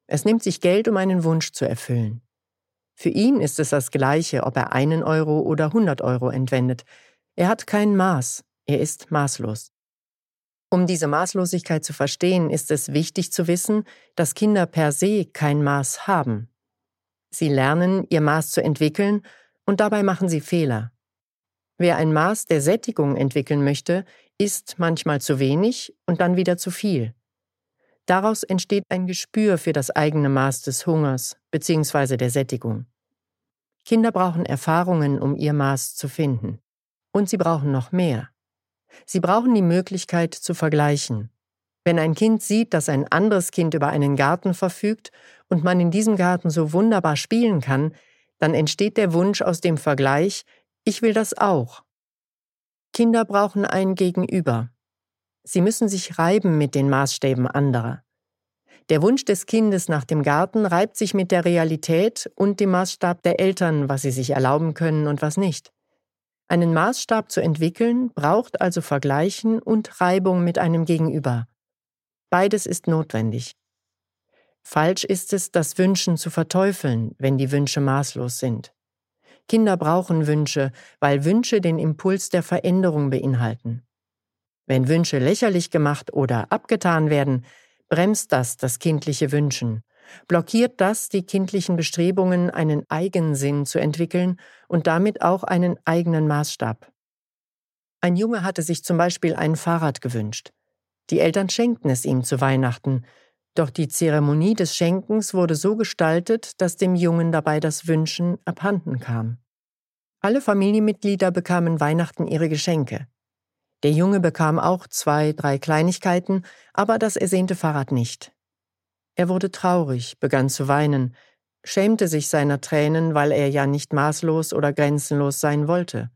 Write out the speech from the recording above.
Es nimmt sich Geld, um einen Wunsch zu erfüllen. Für ihn ist es das Gleiche, ob er 1 € oder 100 € entwendet. Er hat kein Maß, er ist maßlos. Um diese Maßlosigkeit zu verstehen, ist es wichtig zu wissen, dass Kinder per se kein Maß haben. Sie lernen, ihr Maß zu entwickeln, und dabei machen sie Fehler. Wer ein Maß der Sättigung entwickeln möchte, isst manchmal zu wenig und dann wieder zu viel. Daraus entsteht ein Gespür für das eigene Maß des Hungers bzw. der Sättigung. Kinder brauchen Erfahrungen, um ihr Maß zu finden. Und sie brauchen noch mehr. Sie brauchen die Möglichkeit zu vergleichen. Wenn ein Kind sieht, dass ein anderes Kind über einen Garten verfügt und man in diesem Garten so wunderbar spielen kann, dann entsteht der Wunsch aus dem Vergleich: Ich will das auch. Kinder brauchen ein Gegenüber. Sie müssen sich reiben mit den Maßstäben anderer. Der Wunsch des Kindes nach dem Garten reibt sich mit der Realität und dem Maßstab der Eltern, was sie sich erlauben können und was nicht. Einen Maßstab zu entwickeln, braucht also Vergleichen und Reibung mit einem Gegenüber. Beides ist notwendig. Falsch ist es, das Wünschen zu verteufeln, wenn die Wünsche maßlos sind. Kinder brauchen Wünsche, weil Wünsche den Impuls der Veränderung beinhalten. Wenn Wünsche lächerlich gemacht oder abgetan werden, bremst das kindliche Wünschen, blockiert das die kindlichen Bestrebungen, einen Eigensinn zu entwickeln und damit auch einen eigenen Maßstab. Ein Junge hatte sich zum Beispiel ein Fahrrad gewünscht. Die Eltern schenkten es ihm zu Weihnachten, doch die Zeremonie des Schenkens wurde so gestaltet, dass dem Jungen dabei das Wünschen abhanden kam. Alle Familienmitglieder bekamen Weihnachten ihre Geschenke. Der Junge bekam auch 2, 3 Kleinigkeiten, aber das ersehnte Fahrrad nicht. Er wurde traurig, begann zu weinen, schämte sich seiner Tränen, weil er ja nicht maßlos oder grenzenlos sein wollte.